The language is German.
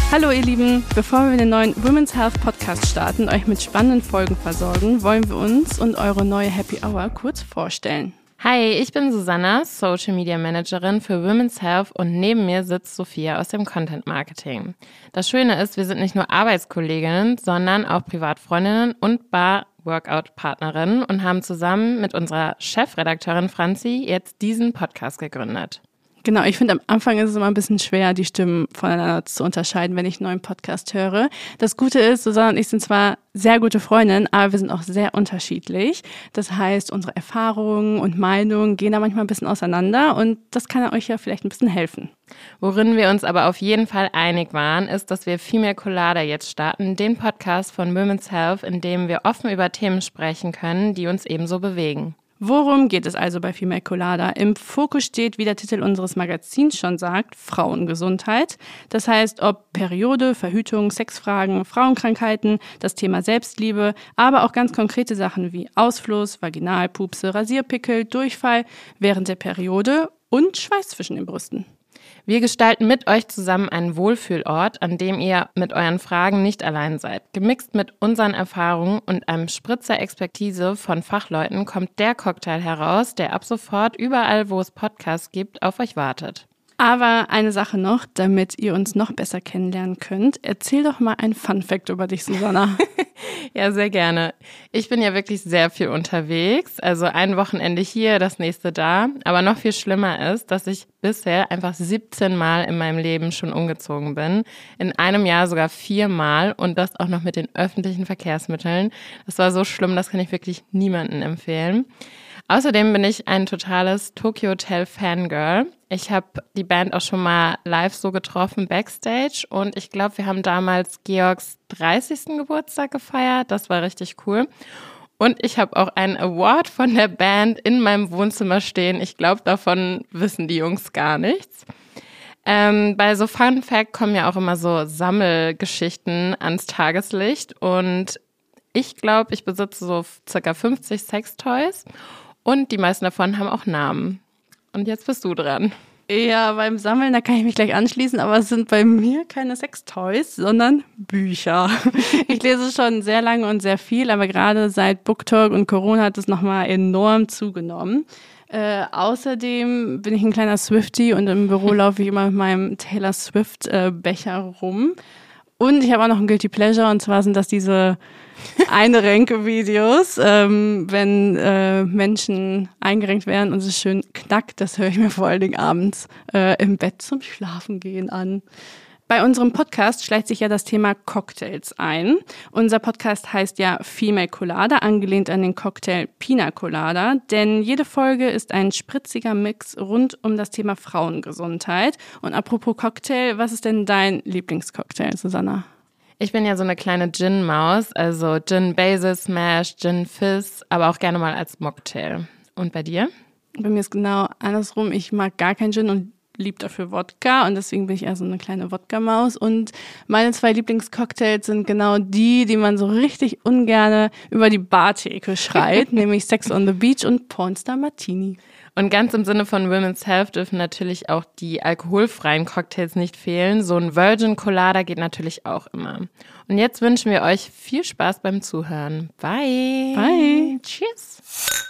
Hallo ihr Lieben, bevor wir den neuen Women's Health Podcast starten und euch mit spannenden Folgen versorgen, wollen wir uns und eure neue Happy Hour kurz vorstellen. Hi, ich bin Susanna, Social Media Managerin für Women's Health und neben mir sitzt Sophia aus dem Content Marketing. Das Schöne ist, wir sind nicht nur Arbeitskolleginnen, sondern auch Privatfreundinnen und Bar-Workout-Partnerinnen und haben zusammen mit unserer Chefredakteurin Franzi jetzt diesen Podcast gegründet. Genau, ich finde, am Anfang ist es immer ein bisschen schwer, die Stimmen voneinander zu unterscheiden, wenn ich einen neuen Podcast höre. Das Gute ist, Susanne und ich sind zwar sehr gute Freundinnen, aber wir sind auch sehr unterschiedlich. Das heißt, unsere Erfahrungen und Meinungen gehen da manchmal ein bisschen auseinander und das kann euch ja vielleicht ein bisschen helfen. Worin wir uns aber auf jeden Fall einig waren, ist, dass wir Female Colada jetzt starten, den Podcast von Women's Health, in dem wir offen über Themen sprechen können, die uns ebenso bewegen. Worum geht es also bei Female Colada? Im Fokus steht, wie der Titel unseres Magazins schon sagt, Frauengesundheit. Das heißt, ob Periode, Verhütung, Sexfragen, Frauenkrankheiten, das Thema Selbstliebe, aber auch ganz konkrete Sachen wie Ausfluss, Vaginalpupse, Rasierpickel, Durchfall während der Periode und Schweiß zwischen den Brüsten. Wir gestalten mit euch zusammen einen Wohlfühlort, an dem ihr mit euren Fragen nicht allein seid. Gemixt mit unseren Erfahrungen und einem Spritzer Expertise von Fachleuten kommt der Cocktail heraus, der ab sofort überall, wo es Podcasts gibt, auf euch wartet. Aber eine Sache noch, damit ihr uns noch besser kennenlernen könnt. Erzähl doch mal ein Funfact über dich, Susanna. Ja, sehr gerne. Ich bin ja wirklich sehr viel unterwegs. Also ein Wochenende hier, das nächste da. Aber noch viel schlimmer ist, dass ich bisher einfach 17 Mal in meinem Leben schon umgezogen bin. In einem Jahr sogar 4 Mal und das auch noch mit den öffentlichen Verkehrsmitteln. Das war so schlimm, das kann ich wirklich niemandem empfehlen. Außerdem bin ich ein totales Tokyo Hotel Fangirl. Ich habe die Band auch schon mal live so getroffen, Backstage. Und ich glaube, wir haben damals Georgs 30. Geburtstag gefeiert. Das war richtig cool. Und ich habe auch einen Award von der Band in meinem Wohnzimmer stehen. Ich glaube, davon wissen die Jungs gar nichts. Bei so Fun Fact kommen ja auch immer so Sammelgeschichten ans Tageslicht. Und ich glaube, ich besitze so circa 50 Sextoys. Und die meisten davon haben auch Namen. Und jetzt bist du dran. Ja, beim Sammeln, da kann ich mich gleich anschließen, aber es sind bei mir keine Sextoys, sondern Bücher. Ich lese schon sehr lange und sehr viel, aber gerade seit BookTok und Corona hat es nochmal enorm zugenommen. Außerdem bin ich ein kleiner Swiftie und im Büro laufe ich immer mit meinem Taylor Swift Becher rum. Und ich habe auch noch ein Guilty Pleasure, und zwar sind das diese Einrenke-Videos, wenn Menschen eingerenkt werden und es schön knackt. Das höre ich mir vor allen Dingen abends im Bett zum Schlafengehen an. Bei unserem Podcast schleicht sich ja das Thema Cocktails ein. Unser Podcast heißt ja Female Colada, angelehnt an den Cocktail Pina Colada, denn jede Folge ist ein spritziger Mix rund um das Thema Frauengesundheit. Und apropos Cocktail, was ist denn dein Lieblingscocktail, Susanna? Ich bin ja so eine kleine Gin-Maus, also Gin Basil Smash, Gin Fizz, aber auch gerne mal als Mocktail. Und bei dir? Bei mir ist genau andersrum. Ich mag gar keinen Gin und liebe dafür Wodka und deswegen bin ich eher so eine kleine Wodka-Maus. Und meine 2 Lieblingscocktails sind genau die man so richtig ungerne über die Bartheke schreit, nämlich Sex on the Beach und Pornstar Martini. Und ganz im Sinne von Women's Health dürfen natürlich auch die alkoholfreien Cocktails nicht fehlen. So ein Virgin Colada geht natürlich auch immer. Und jetzt wünschen wir euch viel Spaß beim Zuhören. Bye. Bye. Tschüss.